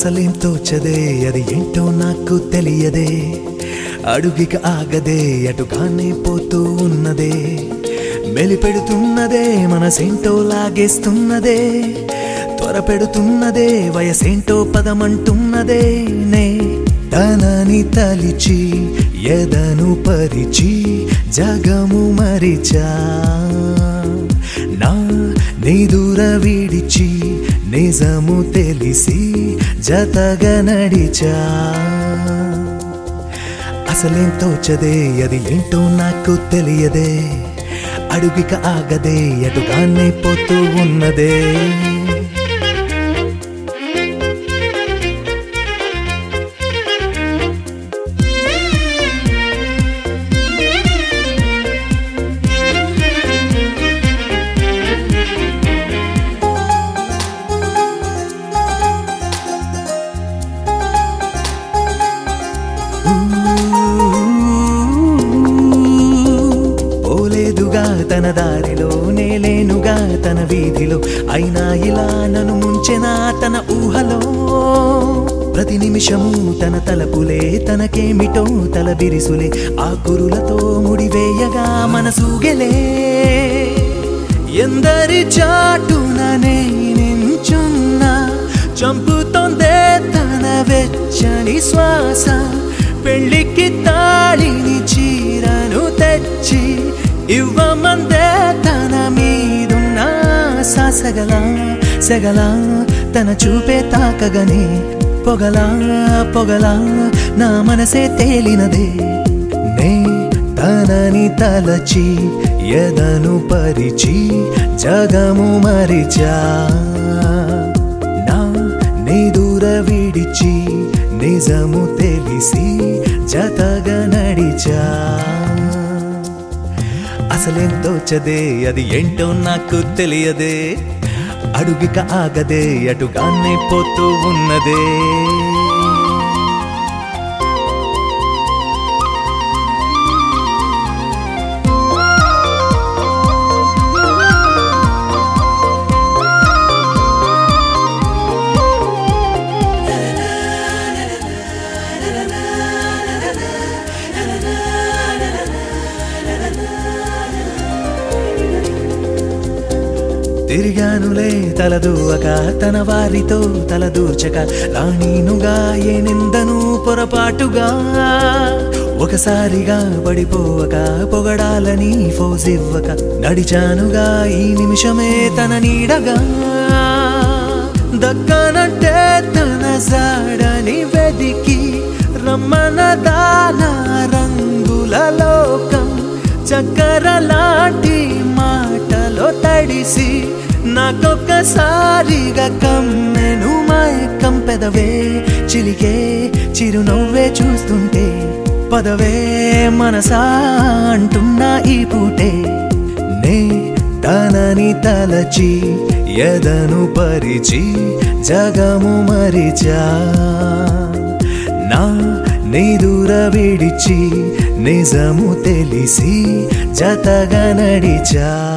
అసలేం తోచదే అది ఏంటో నాకు తెలియదే అడుగిక ఆగదే అటుగానే పోతూ ఉన్నదే మెలిపెడుతున్నదే మనసేంటో లాగేస్తున్నదే త్వరపెడుతున్నదే వయసేంటో పదమంటున్నదే నే తనని తలిచి ఎదను పరిచి జగము మరిచా నా నిదుర విడిచి నిజము తెలిసి జతగా నడిచా అసలేం తోచదే అది ఏంటో నాకు తెలియదే అడుగిక ఆగదే అటుగానే పోతూ ఉన్నదే తన దారిలో నేలేనుగా తన వీధిలో అయినా ఇలా నన్ను ముంచెనా తన ఊహలో ప్రతి నిమిషము తన తలపులే తనకేమిటో తల బిరిసులే ఆ కురులతో ముడివేయగా మనసూగెలే ఎందరి చాటుననే నించున్నా చంపుతోందే తన వెచ్చని శ్వాస పెళ్ళికి తాళిని చీరను తెచ్చి ఇవ్వమందే తన మీదున్న సాసగలా సెగలా తన చూపే తాకగనే పొగలా పొగలా నా మనసే తేలినదే నే తనని తలచి ఎదను పరిచి జగము మరిచా నా నిదుర విడిచి నిజము తెలిసి జతగా నడిచా అసలేం తోచదే అది ఏంటో నాకు తెలియదే అడుగిక ఆగదే అటుగానే పోతూ ఉన్నదే తిరిగానులే తలదూవక తన వారితో తలదూర్చక రాణీనుగా ఏ నిందను పొరపాటుగా ఒకసారిగా పడిపోవక పొగడాలని ఫోజివ్వక నడిచానుగా ఈ నిమిషమే తన నీడగా దక్కనంటే తన జాడని వెదికి రమ్మనదాన రంగుల లోకం చక్కెర లాంటి మాటలో తడిసి నాకొక్కసారిగా కమ్మెను మైకం పెదవే చిలికే చిరునవ్వే చూస్తుంటే పదవే మనసా అంటున్నా ఈ పూటే నే తనని తలచి ఎదను పరిచి జగము మరిచా నా నిదుర విడిచి నిజము తెలిసి జతగా నడిచా